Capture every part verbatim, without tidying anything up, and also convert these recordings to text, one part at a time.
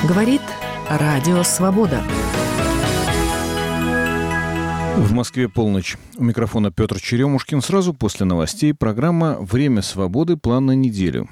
Говорит Радио Свобода. В Москве полночь. У микрофона Петр Черемушкин. Сразу после новостей программа «Время свободы. План на неделю».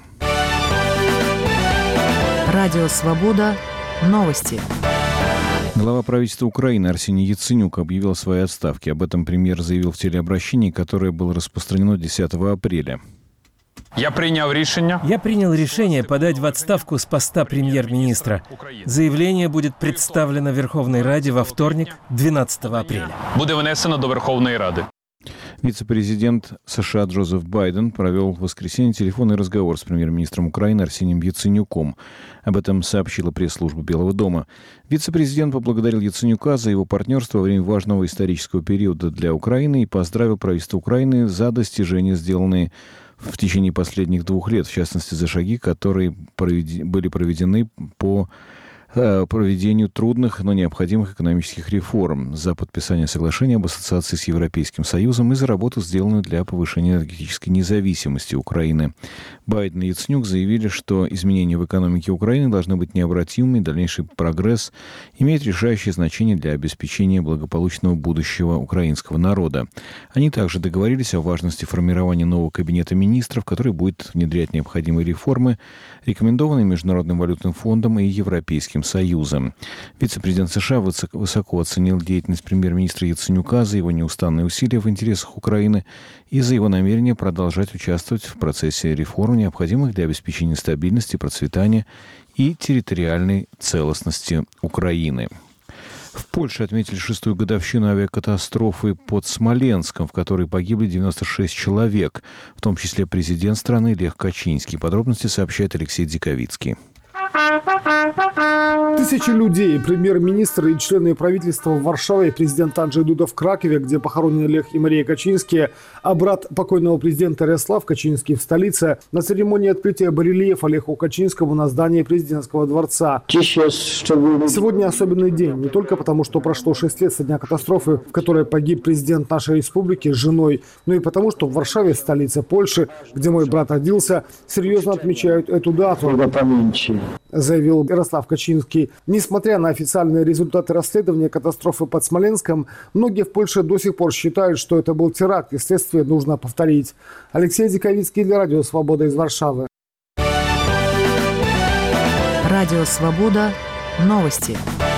Радио Свобода. Новости. Глава правительства Украины Арсений Яценюк объявил о своей отставке. Об этом премьер заявил в телеобращении, которое было распространено десятого апреля. Я принял решение. Я принял решение подать в отставку с поста премьер-министра. Заявление будет представлено Верховной Раде во вторник, двенадцатого апреля. Буде внесено до Верховної Ради. Вице-президент США Джозеф Байден провел в воскресенье телефонный разговор с премьер-министром Украины Арсением Яценюком. Об этом сообщила пресс-служба Белого дома. Вице-президент поблагодарил Яценюка за его партнерство во время важного исторического периода для Украины и поздравил правительство Украины за достижения, сделанные в течение последних двух лет, в частности, за шаги, которые провед... были проведены по проведению трудных, но необходимых экономических реформ, за подписание соглашения об ассоциации с Европейским Союзом и за работу, сделанную для повышения энергетической независимости Украины. Байден и Яценюк заявили, что изменения в экономике Украины должны быть необратимыми, дальнейший прогресс имеет решающее значение для обеспечения благополучного будущего украинского народа. Они также договорились о важности формирования нового кабинета министров, который будет внедрять необходимые реформы, рекомендованные Международным валютным фондом и Европейским Союзом. Вице-президент США высоко оценил деятельность премьер-министра Яценюка за его неустанные усилия в интересах Украины и за его намерение продолжать участвовать в процессе реформ, необходимых для обеспечения стабильности, процветания и территориальной целостности Украины. В Польше отметили шестую годовщину авиакатастрофы под Смоленском, в которой погибли девяносто шесть человек, в том числе президент страны Лех Качинский. Подробности сообщает Алексей Диковицкий. Тысячи людей, премьер-министр и члены правительства в Варшаве, президент Анджей Дуда в Кракове, где похоронены Лех и Мария Качинские, а брат покойного президента Ярослав Качинский в столице, на церемонии открытия барельефа Леху Качинскому на здании президентского дворца. Сегодня особенный день, не только потому, что прошло шесть лет со дня катастрофы, в которой погиб президент нашей республики с женой, но и потому, что в Варшаве, столице Польши, где мой брат родился, серьезно отмечают эту дату, заявил Ярослав Качинский. Несмотря на официальные результаты расследования катастрофы под Смоленском, многие в Польше до сих пор считают, что это был теракт, и следствие нужно повторить. Алексей Диковицкий для Радио Свобода из Варшавы. Радио Свобода. Новости.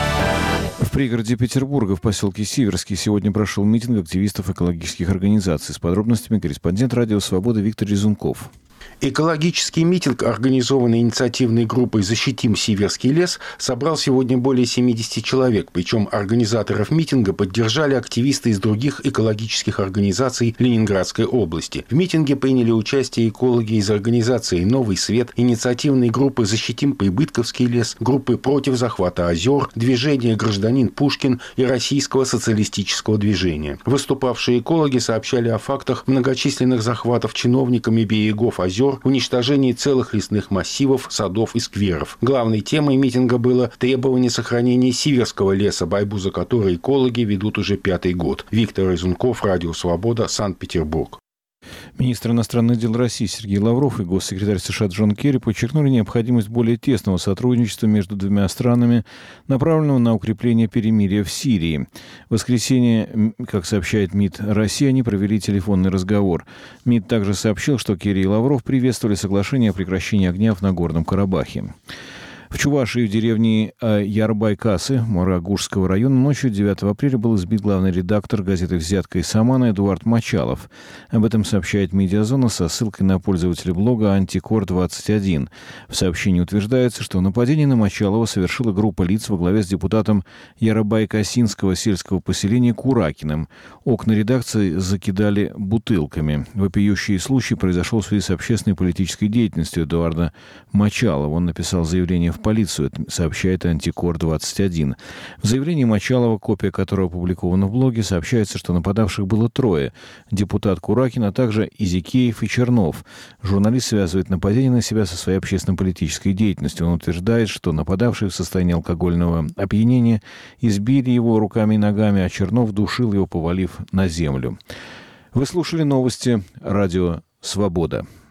В пригороде Петербурга в поселке Сиверский сегодня прошел митинг активистов экологических организаций. С подробностями корреспондент Радио Свобода Виктор Резунков. Экологический митинг, организованный инициативной группой «Защитим Сиверский лес», собрал сегодня более семидесяти человек. Причем организаторов митинга поддержали активисты из других экологических организаций Ленинградской области. В митинге приняли участие экологи из организации «Новый свет», инициативной группы «Защитим Прибытковский лес», группы «Против захвата озер», движения «Гражданин Пушкин» и Российского социалистического движения. Выступавшие экологи сообщали о фактах многочисленных захватов чиновниками берегов озер, уничтожении целых лесных массивов, садов и скверов. Главной темой митинга было требование сохранения Сиверского леса, борьбу за который экологи ведут уже пятый год. Виктор Резунков, Радио Свобода, Санкт-Петербург. Министр иностранных дел России Сергей Лавров и госсекретарь США Джон Керри подчеркнули необходимость более тесного сотрудничества между двумя странами, направленного на укрепление перемирия в Сирии. В воскресенье, как сообщает МИД России, они провели телефонный разговор. МИД также сообщил, что Керри и Лавров приветствовали соглашение о прекращении огня в Нагорном Карабахе. В Чувашии, в деревне Ярбай-Касы Мурагушского района ночью девятого апреля был избит главный редактор газеты «Взятка из Самана» Эдуард Мочалов. Об этом сообщает «Медиазона» со ссылкой на пользователя блога «Антикор двадцать один». В сообщении утверждается, что нападение на Мочалова совершила группа лиц во главе с депутатом Ярабай-Касинского сельского поселения Куракиным. Окна редакции закидали бутылками. Вопиющий случай произошел в связи с общественной и политической деятельностью Эдуарда Мочалова. Он написал заявление в полицию, сообщает Антикор двадцать один. В заявлении Мочалова, копия которого опубликована в блоге, сообщается, что нападавших было трое. Депутат Куракин, а также Изикеев и Чернов. Журналист связывает нападение на себя со своей общественно-политической деятельностью. Он утверждает, что нападавшие в состоянии алкогольного опьянения избили его руками и ногами, а Чернов душил его, повалив на землю. Вы слушали новости «Радио Свобода».